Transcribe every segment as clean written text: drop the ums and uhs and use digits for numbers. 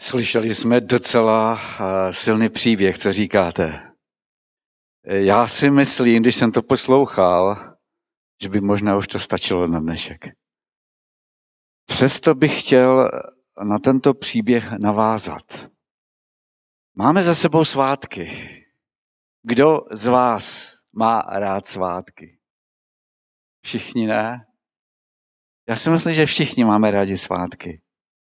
Slyšeli jsme docela silný příběh, co říkáte. Já si myslím, když jsem to poslouchal, že by možná už to stačilo na dnešek. Přesto bych chtěl na tento příběh navázat. Máme za sebou svátky. Kdo z vás má rád svátky? Všichni ne? Já si myslím, že všichni máme rádi svátky.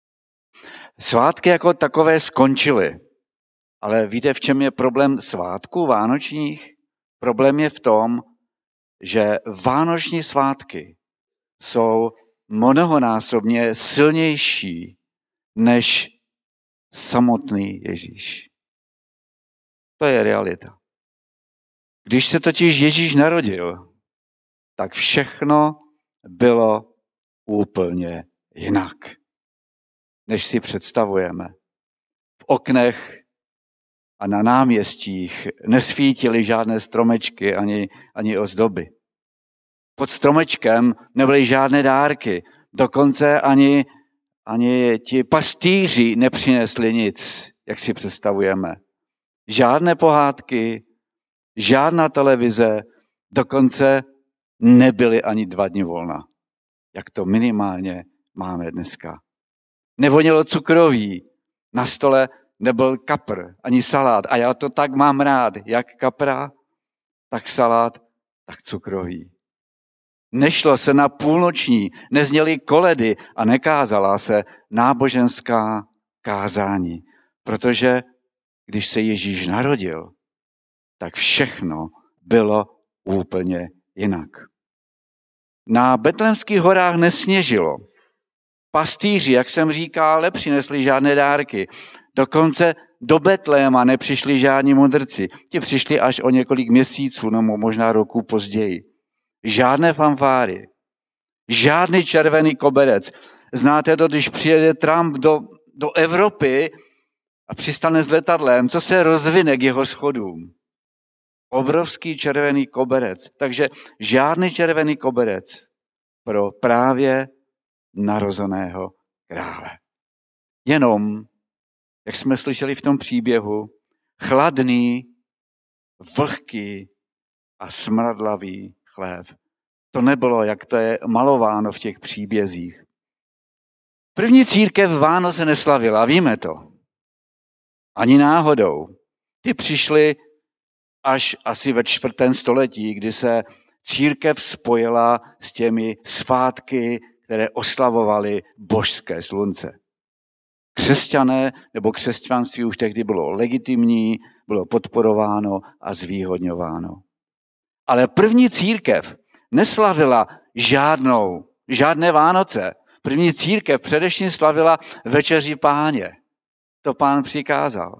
Svátky jako takové skončily. Ale víte, v čem je problém svátků vánočních? Problém je v tom, že vánoční svátky jsou mnohonásobně silnější než samotný Ježíš. To je realita. Když se totiž Ježíš narodil, tak všechno bylo úplně jinak, než si představujeme. V oknech a na náměstích nesvítily žádné stromečky ani ozdoby. Pod stromečkem nebyly žádné dárky, dokonce ani ti pastýři nepřinesli nic, jak si představujeme. Žádné pohádky, žádná televize, dokonce nebyly ani 2 dny volna, jak to minimálně máme dneska. Nevonilo cukroví, na stole nebyl kapr, ani salát. A já to tak mám rád, jak kapra, tak salát, tak cukroví. Nešlo se na půlnoční, nezněly koledy a nekázala se náboženská kázání. Protože když se Ježíš narodil, tak všechno bylo úplně jinak. Na Betlémských horách nesněžilo. Pastýři, jak jsem říkal, nepřinesli žádné dárky. Dokonce do Betléma nepřišli žádní mudrci. Ti přišli až o několik měsíců, nebo možná roku později. Žádné fanfáry, žádný červený koberec. Znáte to, když přijede Trump do Evropy a přistane s letadlem, co se rozvine k jeho schodům? Obrovský červený koberec. Takže žádný červený koberec pro právě narozeného krále. Jenom, jak jsme slyšeli v tom příběhu, chladný, vlhký a smradlavý chléb. To nebylo, jak to je malováno v těch příbězích. První církev Vánoce neslavila, víme to. Ani náhodou. Ty přišly až asi ve 4. století, kdy se církev spojila s těmi svátky, které oslavovaly božské slunce. Křesťané nebo křesťanství už tehdy bylo legitimní, bylo podporováno a zvýhodňováno. Ale první církev neslavila žádné Vánoce. První církev především slavila večeři Páně. To Pán přikázal.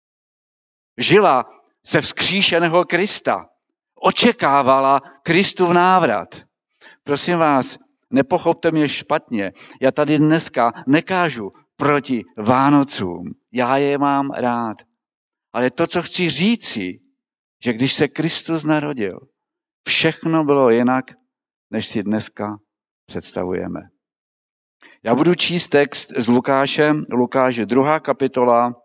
Žila se vzkříšeného Krista. Očekávala Kristův návrat. Prosím vás, nepochopte mě špatně. Já tady dneska nekážu proti Vánocům. Já je mám rád. Ale to, co chci říci, že když se Kristus narodil, všechno bylo jinak, než si dneska představujeme. Já budu číst text z Lukáše 2. kapitola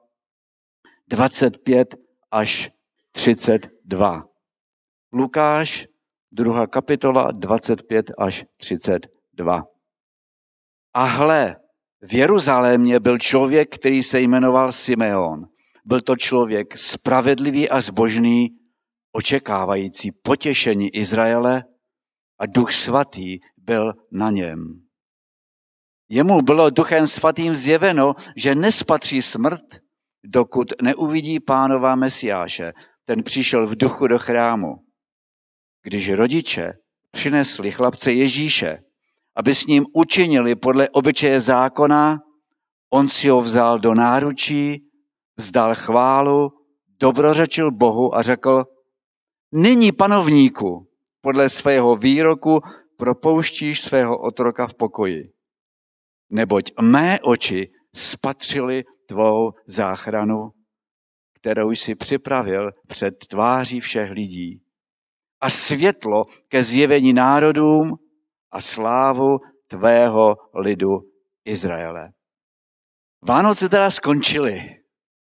25 až 32. Lukáš 2. kapitola 25 až 32. A hle, v Jeruzalémě byl člověk, který se jmenoval Simeon. Byl to člověk spravedlivý a zbožný, očekávající potěšení Izraele a Duch svatý byl na něm. Jemu bylo Duchem svatým zjeveno, že nespatří smrt, dokud neuvidí Pánova Mesiáše. Ten přišel v duchu do chrámu. Když rodiče přinesli chlapce Ježíše, aby s ním učinili podle obyčeje zákona, on si ho vzal do náručí, vzdal chválu, dobrořečil Bohu a řekl: Nyní, panovníku, podle svého výroku propouštíš svého otroka v pokoji. Neboť mé oči spatřily tvou záchranu, kterou jsi připravil před tváří všech lidí. A světlo ke zjevení národům a slávu tvého lidu Izraele. Vánoce teda skončily.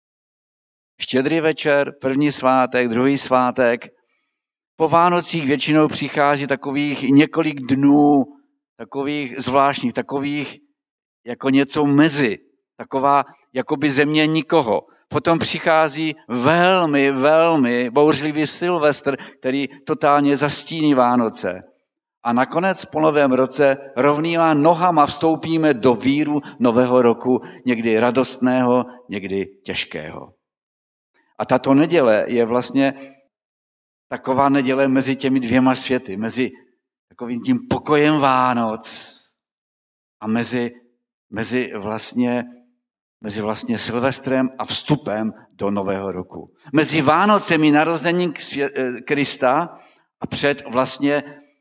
Štědrý večer, první svátek, druhý svátek. Po Vánocích většinou přichází takových několik dnů, takových zvláštních, takových jako něco mezi, taková jakoby země nikoho. Potom přichází velmi, velmi bouřlivý Silvestr, který totálně zastíní Vánoce. A nakonec po novém roce rovnýma nohama vstoupíme do víru nového roku, někdy radostného, někdy těžkého. A tato neděle je vlastně taková neděle mezi těmi dvěma světy, mezi takovým tím pokojem Vánoc a mezi vlastně Silvestrem a vstupem do nového roku. Mezi Vánocemi narozením Krista a před vlastně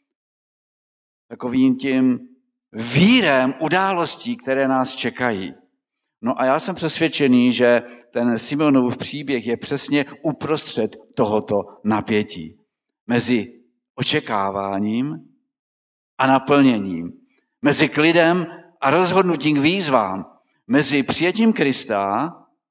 takovým tím vírem událostí, které nás čekají. No a já jsem přesvědčený, že ten Simeonův příběh je přesně uprostřed tohoto napětí. Mezi očekáváním a naplněním. Mezi klidem a rozhodnutím k výzvám. Mezi přijetím Krista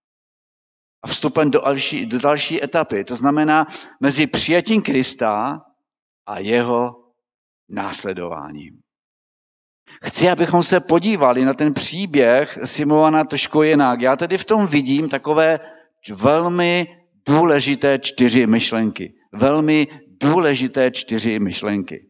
a vstupem do další etapy. To znamená mezi přijetím Krista a jeho následováním. Chci, abychom se podívali na ten příběh Simeona trošku jinak. Já tedy v tom vidím takové velmi důležité 4 myšlenky. Velmi důležité 4 myšlenky.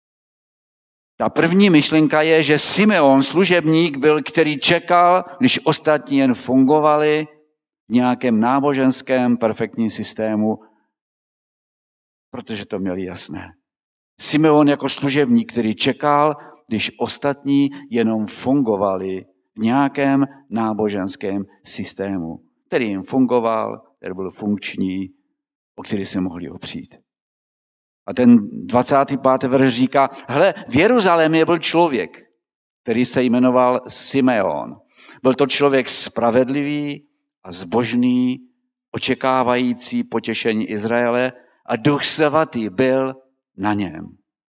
Ta první myšlenka je, že Simeon, služebník, byl, který čekal, když ostatní jen fungovali v nějakém náboženském perfektním systému, protože to měli jasné. Simeon jako služebník, který čekal, když ostatní jenom fungovali v nějakém náboženském systému, který jim fungoval, který byl funkční, o který se mohli opřít. A ten 25. verš říká, hele, v Jeruzalémě byl člověk, který se jmenoval Simeon. Byl to člověk spravedlivý a zbožný, očekávající potěšení Izraele a Duch svatý byl na něm.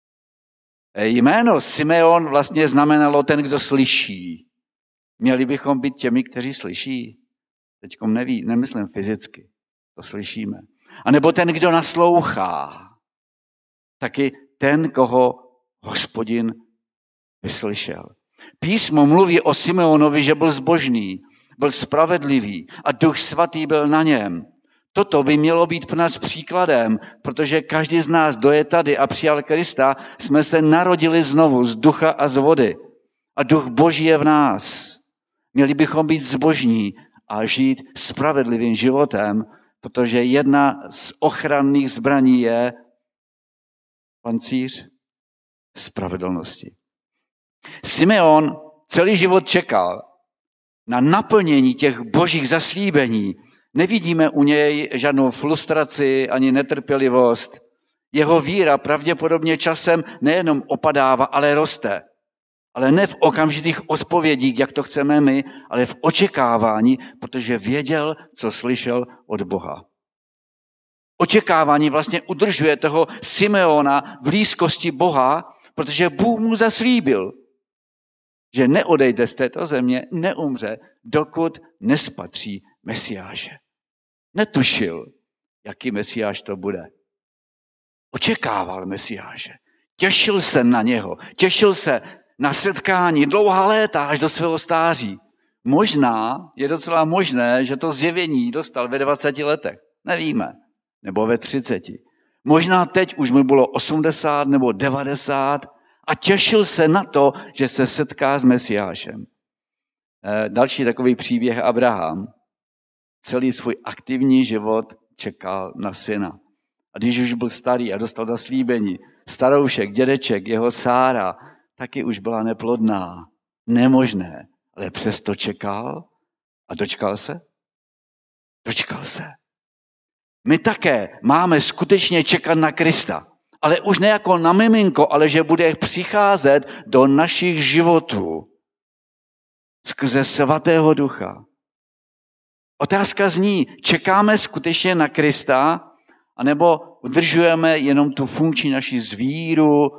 Jméno Simeon vlastně znamenalo ten, kdo slyší. Měli bychom být těmi, kteří slyší. Teďkom nemyslím fyzicky, to slyšíme. A nebo ten, kdo naslouchá. Taky ten, koho Hospodin vyslyšel. Písmo mluví o Simeonovi, že byl zbožný, byl spravedlivý a Duch svatý byl na něm. Toto by mělo být pro nás příkladem, protože každý z nás, kdo je tady a přijal Krista, jsme se narodili znovu z ducha a z vody. A duch Boží je v nás. Měli bychom být zbožní a žít spravedlivým životem, protože jedna z ochranných zbraní je pancíř spravedlnosti. Simeon celý život čekal na naplnění těch božích zaslíbení. Nevidíme u něj žádnou frustraci ani netrpělivost. Jeho víra pravděpodobně časem nejenom opadává, ale roste. Ale ne v okamžitých odpovědích, jak to chceme my, ale v očekávání, protože věděl, co slyšel od Boha. Očekávání vlastně udržuje toho Simeona v blízkosti Boha, protože Bůh mu zaslíbil, že neodejde z této země, neumře, dokud nespatří Mesiáše. Netušil, jaký Mesiáš to bude. Očekával Mesiáše. Těšil se na něho. Těšil se na setkání dlouhá léta až do svého stáří. Možná, je docela možné, že to zjevení dostal ve 20 letech. Nevíme. Nebo ve 30. Možná teď už mu bylo 80 nebo 90 a těšil se na to, že se setká s Mesiášem. Další takový příběh Abraham. Celý svůj aktivní život čekal na syna. A když už byl starý a dostal zaslíbení, staroušek, dědeček, jeho Sára, taky už byla neplodná. Nemožné, ale přesto čekal a dočkal se? Dočkal se. My také máme skutečně čekat na Krista. Ale už ne jako na miminko, ale že bude přicházet do našich životů skrze svatého ducha. Otázka zní, čekáme skutečně na Krista, anebo udržujeme jenom tu funkční naši zvíru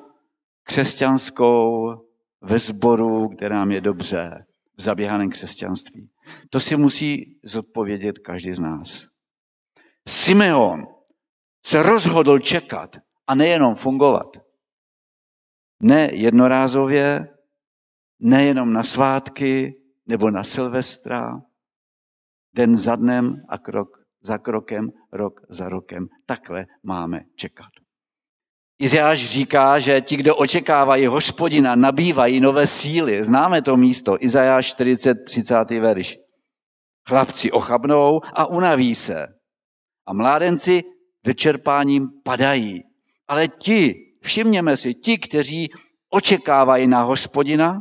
křesťanskou ve sboru, která nám je dobře v zaběhaném křesťanství. To si musí zodpovědět každý z nás. Simeon se rozhodl čekat a nejenom fungovat. Ne jednorázově, nejenom na svátky nebo na Silvestra, den za dnem a krok za krokem, rok za rokem. Takhle máme čekat. Izajáš říká, že ti, kdo očekávají Hospodina, nabývají nové síly. Známe to místo, Izajáš 40, 30. verš. Chlapci ochabnou a unaví se. A mládenci vyčerpáním padají. Ale ti, všimněme si, ti, kteří očekávají na Hospodina,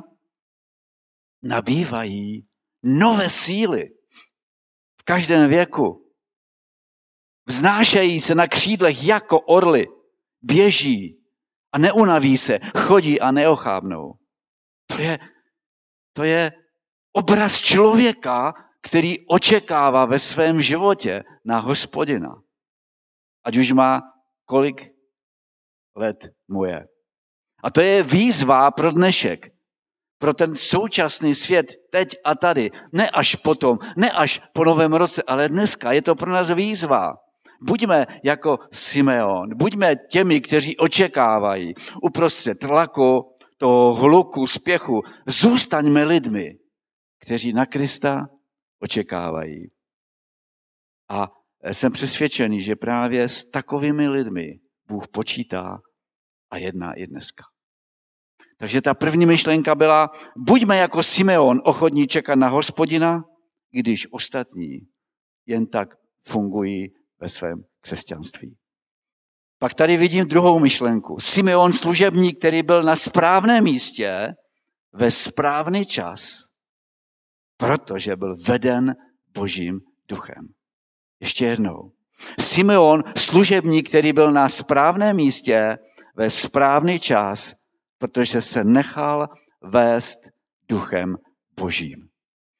nabývají nové síly v každém věku. Vznášejí se na křídlech jako orly, běží a neunaví se, chodí a neochábnou. To je obraz člověka, který očekává ve svém životě na Hospodina. Ať už má kolik let mu je. A to je výzva pro dnešek. Pro ten současný svět teď a tady. Ne až potom, ne až po Novém roce, ale dneska je to pro nás výzva. Buďme jako Simeon, buďme těmi, kteří očekávají uprostřed tlaku, toho hluku, spěchu. Zůstaňme lidmi, kteří na Krista očekávají. A jsem přesvědčený, že právě s takovými lidmi Bůh počítá a jedná i dneska. Takže ta první myšlenka byla, buďme jako Simeon ochotní čekat na Hospodina, když ostatní jen tak fungují ve svém křesťanství. Pak tady vidím druhou myšlenku. Simeon služebník, který byl na správném místě ve správný čas, protože byl veden Božím duchem. Ještě jednou. Simeon služebník, který byl na správném místě ve správný čas, protože se nechal vést duchem Božím.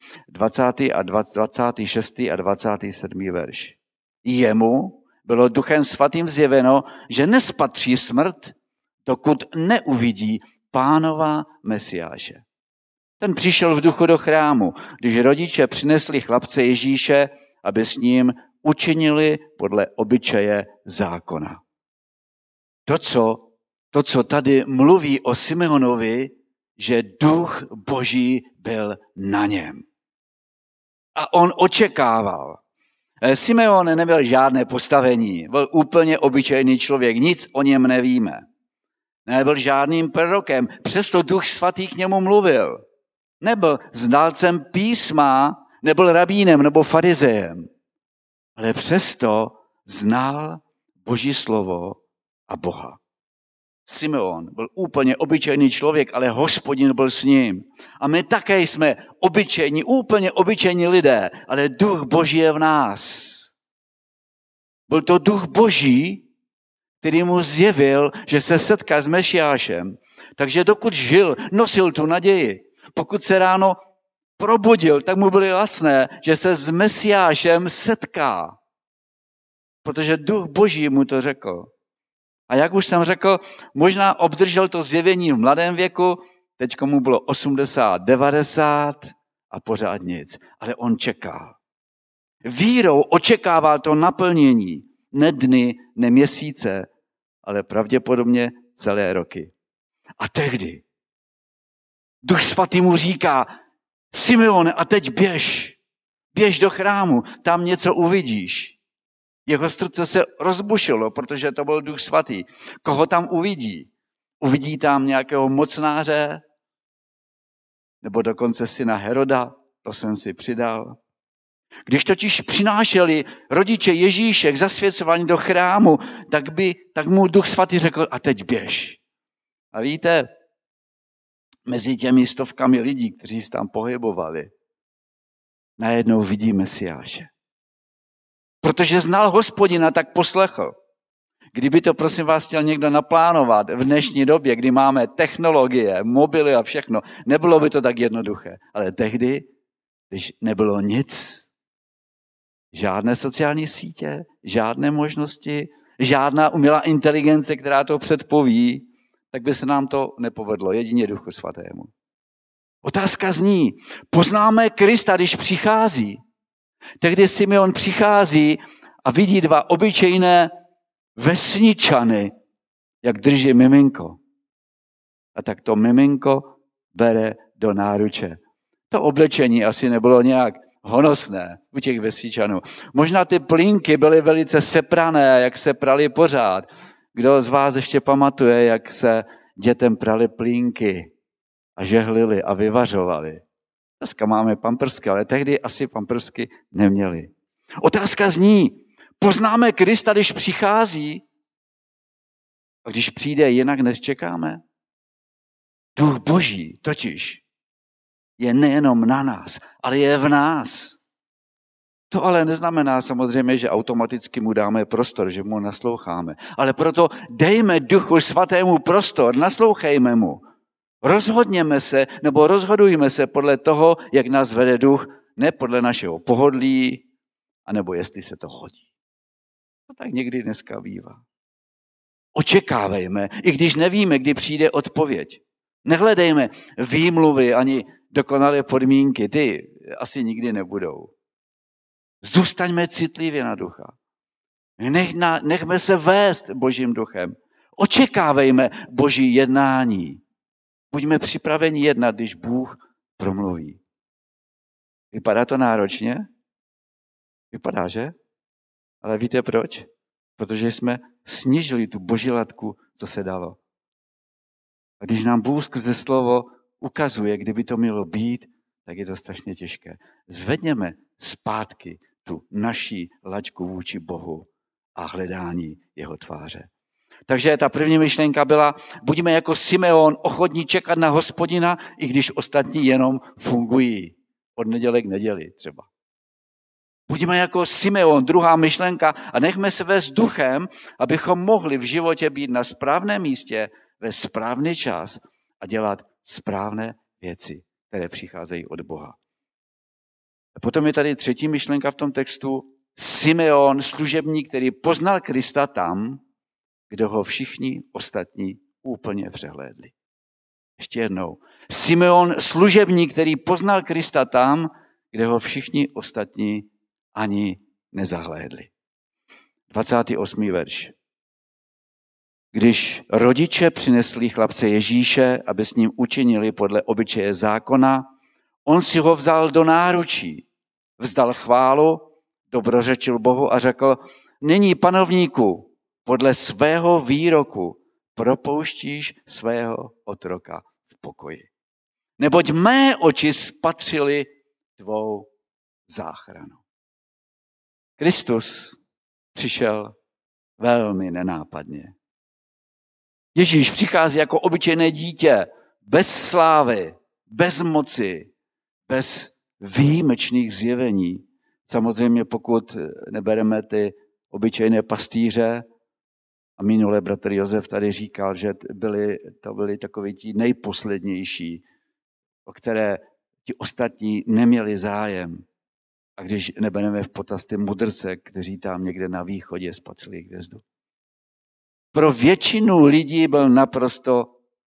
26. a 27. verš. Jemu bylo duchem svatým zjeveno, že nespatří smrt, dokud neuvidí Pánova Mesiáše. Ten přišel v duchu do chrámu, když rodiče přinesli chlapce Ježíše, aby s ním učinili podle obyčeje zákona. To, co tady mluví o Simeonovi, že duch Boží byl na něm. A on očekával. Simeon neměl žádné postavení, byl úplně obyčejný člověk, nic o něm nevíme. Nebyl žádným prorokem, přesto Duch Svatý k němu mluvil. Nebyl znalcem písma, nebyl rabínem nebo farizejem, ale přesto znal Boží slovo a Boha. Simeon byl úplně obyčejný člověk, ale Hospodin byl s ním. A my také jsme obyčejní, úplně obyčejní lidé, ale duch Boží je v nás. Byl to duch Boží, který mu zjevil, že se setká s Mesiášem. Takže dokud žil, nosil tu naději. Pokud se ráno probudil, tak mu bylo jasné, že se s Mesiášem setká. Protože duch Boží mu to řekl. A jak už jsem řekl, možná obdržel to zjevení v mladém věku, teď mu bylo 80, 90 a pořád nic. Ale on čekal. Vírou očekával to naplnění. Ne dny, ne měsíce, ale pravděpodobně celé roky. A tehdy Duch Svatý mu říká, Simeone, a teď běž do chrámu, tam něco uvidíš. Jeho srdce se rozbušilo, protože to byl Duch Svatý. Koho tam uvidí? Uvidí tam nějakého mocnáře? Nebo dokonce syna Heroda? To jsem si přidal. Když totiž přinášeli rodiče Ježíše k zasvěcování do chrámu, tak mu Duch Svatý řekl, a teď běž. A víte, mezi těmi stovkami lidí, kteří se tam pohybovali, najednou vidí Mesiáše. Protože znal Hospodina, tak poslechl. Kdyby to, prosím vás, chtěl někdo naplánovat v dnešní době, kdy máme technologie, mobily a všechno, nebylo by to tak jednoduché. Ale tehdy, když nebylo nic, žádné sociální sítě, žádné možnosti, žádná umělá inteligence, která to předpoví, tak by se nám to nepovedlo, jedině Duchu Svatému. Otázka zní, poznáme Krista, když přichází. Tehdy Simeon přichází a vidí dva obyčejné vesničany, jak drží miminko. A tak to miminko bere do náruče. To oblečení asi nebylo nějak honosné u těch vesničanů. Možná ty plínky byly velice seprané, jak se prali pořád. Kdo z vás ještě pamatuje, jak se dětem prali plínky a žehlili a vyvařovali? Dneska máme pampersky, ale tehdy asi pampersky neměli. Otázka zní, poznáme Krista, když přichází? A když přijde, jinak než čekáme? Duch Boží totiž je nejenom na nás, ale je v nás. To ale neznamená samozřejmě, že automaticky mu dáme prostor, že mu nasloucháme. Ale proto dejme Duchu Svatému prostor, naslouchejme mu. Rozhodněme se, nebo rozhodujme se podle toho, jak nás vede Duch, ne podle našeho pohodlí, anebo jestli se to hodí. To tak někdy dneska bývá. Očekávejme, i když nevíme, kdy přijde odpověď. Nehledejme výmluvy ani dokonalé podmínky, ty asi nikdy nebudou. Zůstaňme citlivě na Ducha. Nechme se vést Božím duchem. Očekávejme Boží jednání. Buďme připraveni jednat, když Bůh promluví. Vypadá to náročně? Vypadá, že? Ale víte proč? Protože jsme snížili tu Boží latku, co se dalo. A když nám Bůh skrze slovo ukazuje, kdyby to mělo být, tak je to strašně těžké. Zvedněme zpátky tu naší laťku vůči Bohu a hledání jeho tváře. Takže ta první myšlenka byla, buďme jako Simeon ochotní čekat na Hospodina, i když ostatní jenom fungují. Od neděle k neděli třeba. Buďme jako Simeon, druhá myšlenka, a nechme se vést duchem, abychom mohli v životě být na správném místě ve správný čas a dělat správné věci, které přicházejí od Boha. A potom je tady třetí myšlenka v tom textu. Simeon, služebník, který poznal Krista tam, kde ho všichni ostatní úplně přehlédli. Ještě jednou. Simeon, služebník, který poznal Krista tam, kde ho všichni ostatní ani nezahlédli. 28. verš. Když rodiče přinesli chlapce Ježíše, aby s ním učinili podle obyčeje zákona, on si ho vzal do náručí, vzdal chválu, dobrořečil Bohu a řekl, nyní panovníku, podle svého výroku propouštíš svého otroka v pokoji. Neboť mé oči spatřily tvou záchranu. Kristus přišel velmi nenápadně. Ježíš přichází jako obyčejné dítě, bez slávy, bez moci, bez výjimečných zjevení. Samozřejmě pokud nebereme ty obyčejné pastýře, a minule bratr Josef tady říkal, že to byli takoví ti nejposlednější, o které ti ostatní neměli zájem. A když nebereme v potaz ty mudrce, kteří tam někde na východě spatřili hvězdu. Pro většinu lidí byl naprosto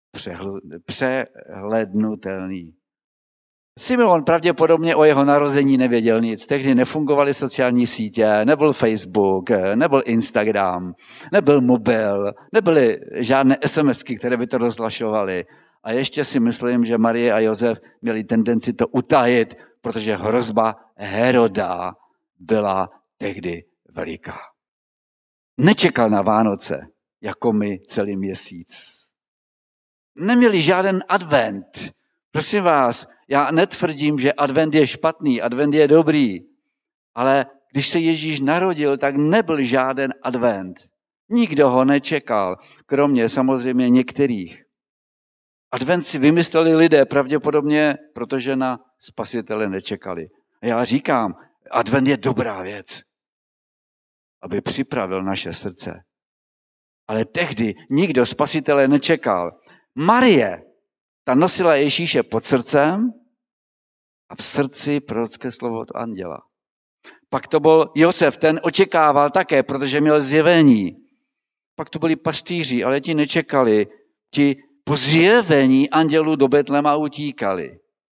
přehlednutelný. Simeon pravděpodobně o jeho narození nevěděl nic. Tehdy nefungovaly sociální sítě, nebyl Facebook, nebyl Instagram, nebyl mobil, nebyly žádné SMSky, které by to rozhlašovaly. A ještě si myslím, že Marie a Josef měli tendenci to utajit, protože hrozba Heroda byla tehdy veliká. Nečekal na Vánoce, jako my celý měsíc. Neměli žádný advent. Prosím vás, já netvrdím, že advent je špatný, advent je dobrý, ale když se Ježíš narodil, tak nebyl žádný advent. Nikdo ho nečekal, kromě samozřejmě některých. Advent si vymysleli lidé pravděpodobně, protože na Spasitele nečekali. A já říkám, advent je dobrá věc, aby připravil naše srdce. Ale tehdy nikdo Spasitele nečekal. Marie, ta nosila Ježíše pod srdcem a v srdci prorocké slovo od anděla. Pak to byl Josef, ten očekával také, protože měl zjevení. Pak to byli pastýři, ale ti nečekali. Ti po zjevení andělů do Betlema utíkali.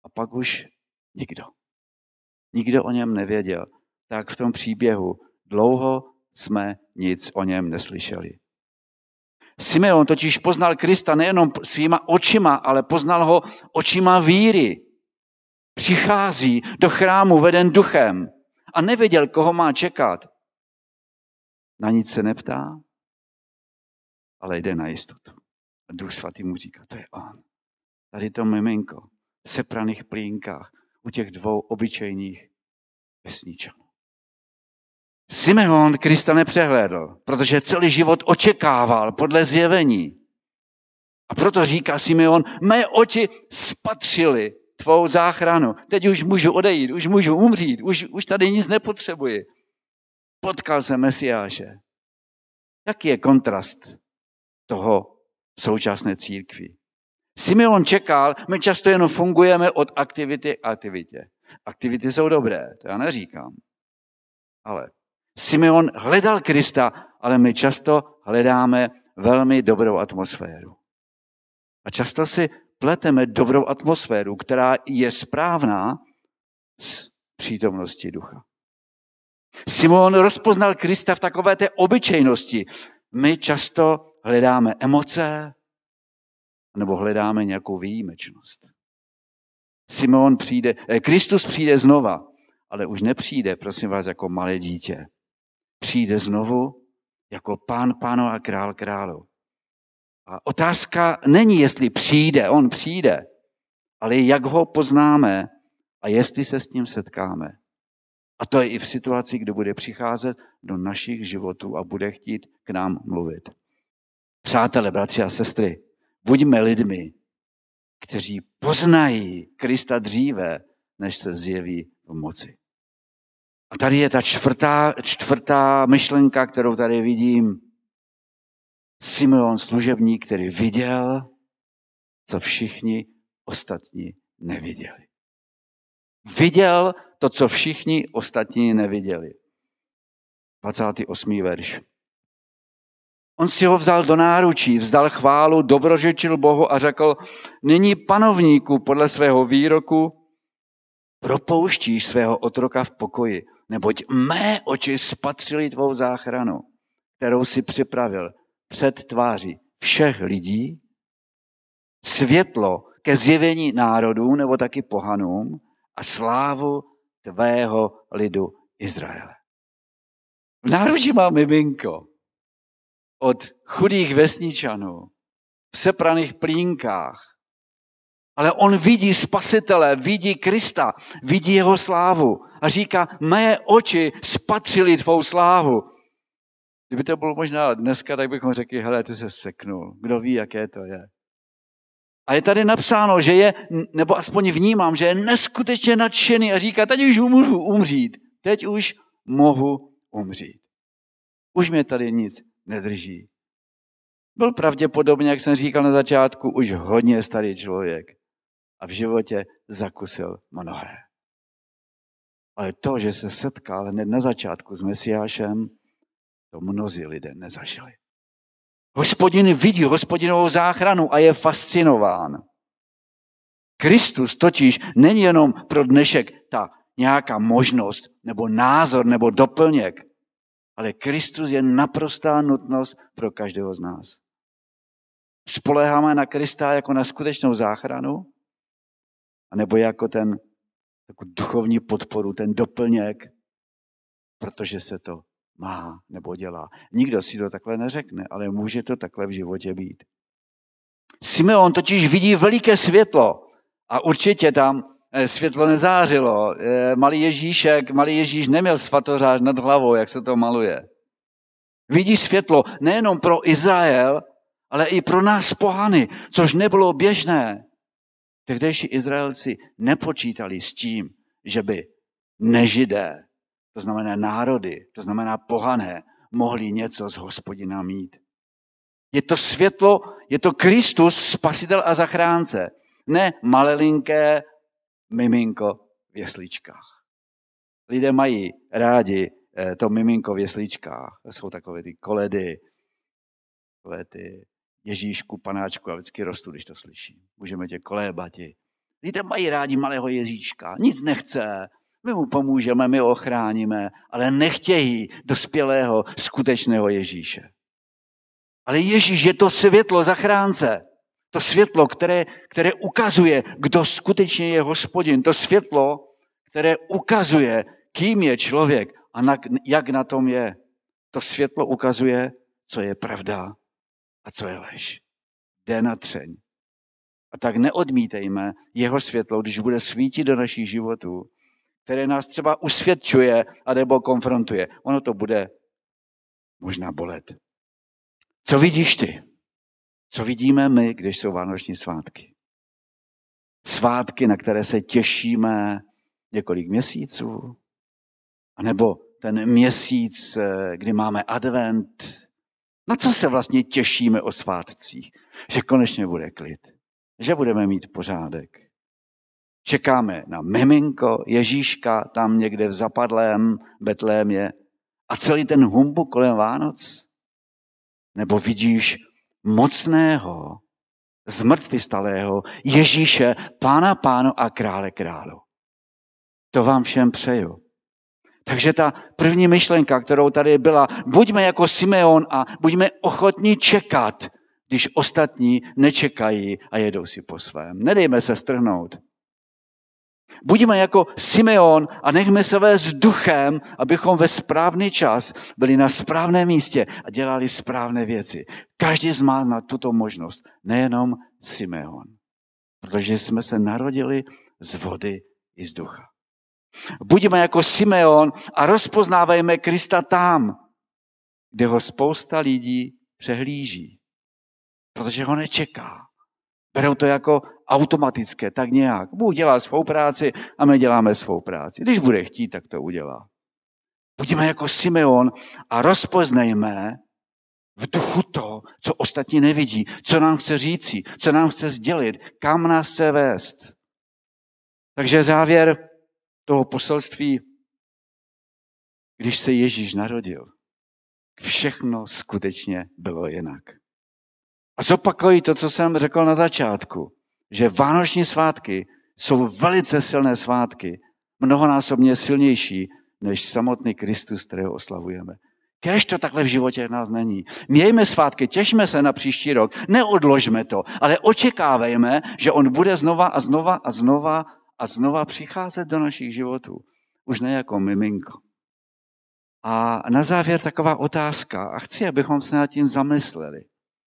A pak už nikdo. Nikdo o něm nevěděl. Tak v tom příběhu dlouho jsme nic o něm neslyšeli. Simeon totiž poznal Krista nejenom svýma očima, ale poznal ho očima víry. Přichází do chrámu veden duchem a nevěděl, koho má čekat. Na nic se neptá, ale jde na jistotu. A Duch Svatý mu říká, to je on. Tady to miminko v sepraných plínkách u těch dvou obyčejných vesničanů. Simeon Krista nepřehlédl, protože celý život očekával podle zjevení. A proto říká Simeon, mé oči spatřily tvou záchranu. Teď už můžu odejít, už můžu umřít, už tady nic nepotřebuji. Potkal jsem Mesiáše. Jaký je kontrast toho v současné církvi? Simeon čekal, my často jenom fungujeme od aktivity k aktivitě. Aktivity jsou dobré, to já neříkám. Ale Simeon hledal Krista, ale my často hledáme velmi dobrou atmosféru. A často si pleteme dobrou atmosféru, která je správná z přítomnosti ducha. Simeon rozpoznal Krista v takové té obyčejnosti. My často hledáme emoce nebo hledáme nějakou výjimečnost. Kristus přijde znova, ale už nepřijde, prosím vás, jako malé dítě. Přijde znovu jako pán pánů a král králu. A otázka není, jestli přijde, on přijde, ale jak ho poznáme a jestli se s ním setkáme. A to je i v situaci, kdy bude přicházet do našich životů a bude chtít k nám mluvit. Přátelé, bratři a sestry, buďme lidmi, kteří poznají Krista dříve, než se zjeví v moci. A tady je ta čtvrtá myšlenka, kterou tady vidím. Simeon, služebník, který viděl, co všichni ostatní neviděli. Viděl to, co všichni ostatní neviděli. 28. verš. On si ho vzal do náručí, vzdal chválu, dobrořečil Bohu a řekl, nyní panovníku podle svého výroku propouštíš svého otroka v pokoji, neboť mé oči spatřily tvou záchranu, kterou si připravil před tváří všech lidí, světlo ke zjevení národů nebo taky pohanům a slávu tvého lidu Izraele. V náručí má miminko od chudých vesničanů v sepraných plínkách, ale on vidí Spasitele, vidí Krista, vidí jeho slávu a říká, mé oči spatřily tvou slávu. Kdyby to bylo možná dneska, tak bychom řekli, hele, ty se seknul, kdo ví, jaké to je. A je tady napsáno, že je, nebo aspoň vnímám, že je neskutečně nadšený a říká, teď už můžu umřít, teď už mohu umřít. Už mě tady nic nedrží. Byl pravděpodobně, jak jsem říkal na začátku, už hodně starý člověk a v životě zakusil mnohé. Ale to, že se setkal hned na začátku s Mesiášem, to mnozí lidé nezažili. Hospodin vidí Hospodinovou záchranu a je fascinován. Kristus totiž není jenom pro dnešek ta nějaká možnost nebo názor nebo doplněk, ale Kristus je naprostá nutnost pro každého z nás. Spoléháme na Krista jako na skutečnou záchranu, anebo jako takovou duchovní podporu, ten doplněk, protože se to má nebo dělá. Nikdo si to takhle neřekne, ale může to takhle v životě být. Simeon totiž vidí veliké světlo a určitě tam světlo nezářilo. Malý Ježíš neměl svatořář nad hlavou, jak se to maluje. Vidí světlo nejenom pro Izrael, ale i pro nás pohany, což nebylo běžné. Tehdejší Izraelci nepočítali s tím, že by nežidé, to znamená národy, to znamená pohané, mohli něco z Hospodina mít. Je to světlo, je to Kristus, spasitel a zachránce. Ne malelinké miminko v jesličkách. Lidé mají rádi to miminko v jesličkách. To jsou takové ty koledy, takové ty Ježíšku, panáčku a vždycky rostu, když to slyším. Můžeme tě kolébati. Lidé mají rádi malého Ježíška, nic nechce, my mu pomůžeme, my ho ochráníme, ale nechtějí dospělého, skutečného Ježíše. Ale Ježíš je to světlo zachránce. To světlo, které ukazuje, kdo skutečně je Hospodin. To světlo, které ukazuje, kým je člověk a jak na tom je. To světlo ukazuje, co je pravda a co je lež. Jde na třeň. A tak neodmítejme jeho světlo, když bude svítit do našich životů, které nás třeba usvědčuje anebo konfrontuje. Ono to bude možná bolet. Co vidíš ty? Co vidíme my, když jsou vánoční svátky? Svátky, na které se těšíme několik měsíců? A nebo ten měsíc, kdy máme advent? Na co se vlastně těšíme o svátcích? Že konečně bude klid. Že budeme mít pořádek. Čekáme na miminko Ježíška tam někde v zapadlém Betlémě a celý ten humbuk kolem Vánoc? Nebo vidíš mocného, zmrtvystalého Ježíše, Pána pánu a krále králu? To vám všem přeju. Takže ta první myšlenka, kterou tady byla, buďme jako Simeon a buďme ochotní čekat, když ostatní nečekají a jedou si po svém. Nedejme se strhnout. Buďme jako Simeon a nechme se vést duchem, abychom ve správný čas byli na správném místě a dělali správné věci. Každý z nás má tuto možnost, nejenom Simeon. Protože jsme se narodili z vody i z ducha. Buďme jako Simeon a rozpoznávejme Krista tam, kde ho spousta lidí přehlíží. Protože ho nečeká. Berou to jako automatické, tak nějak. Bůh dělá svou práci a my děláme svou práci. Když bude chtít, tak to udělá. Buďme jako Simeon a rozpoznejme v duchu to, co ostatní nevidí, co nám chce říci, co nám chce sdělit, kam nás chce vést. Takže závěr toho poselství, když se Ježíš narodil, všechno skutečně bylo jinak. A zopakuji to, co jsem řekl na začátku, že vánoční svátky jsou velice silné svátky, mnohonásobně silnější než samotný Kristus, kterého oslavujeme. Kéž to takhle v životě nás není. Mějme svátky, těšme se na příští rok, neodložme to, ale očekávejme, že on bude znova a znova a znova a znova přicházet do našich životů. Už ne jako miminko. A na závěr taková otázka a chci, abychom se nad tím zamysleli.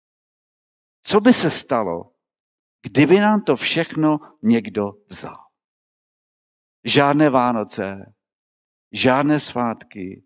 Co by se stalo, kdyby nám to všechno někdo vzal? Žádné Vánoce, žádné svátky,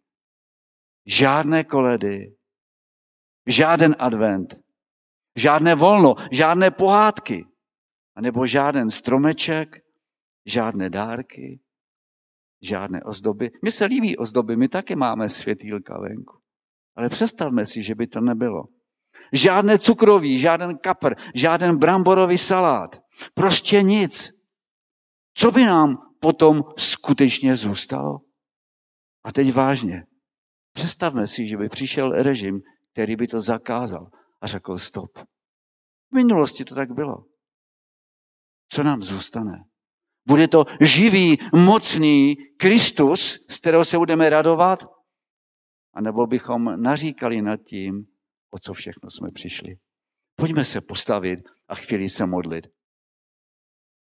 žádné koledy, žáden advent, žádné volno, žádné pohádky, anebo žáden stromeček, žádné dárky, žádné ozdoby. Mně se líbí ozdoby, my taky máme světýlka venku. Ale představme si, že by to nebylo. Žádné cukroví, žádný kapr, žádný bramborový salát. Prostě nic. Co by nám potom skutečně zůstalo? A teď vážně. Představme si, že by přišel režim, který by to zakázal a řekl stop. V minulosti to tak bylo. Co nám zůstane? Bude to živý, mocný Kristus, z kterého se budeme radovat? A nebo bychom naříkali nad tím, o co všechno jsme přišli. Pojďme se postavit a chvíli se modlit.